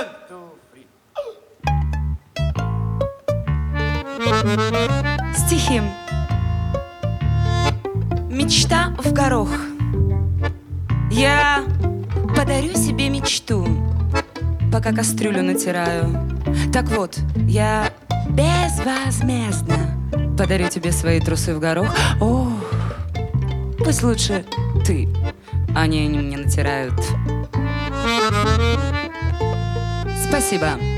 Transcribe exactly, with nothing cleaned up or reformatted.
One, two, three. Стихи. Мечта в горох. Я подарю себе мечту, пока кастрюлю натираю. Так вот, я безвозмездно подарю тебе свои трусы в горох. Ох, пусть лучше ты, а не они мне натирают. Спасибо.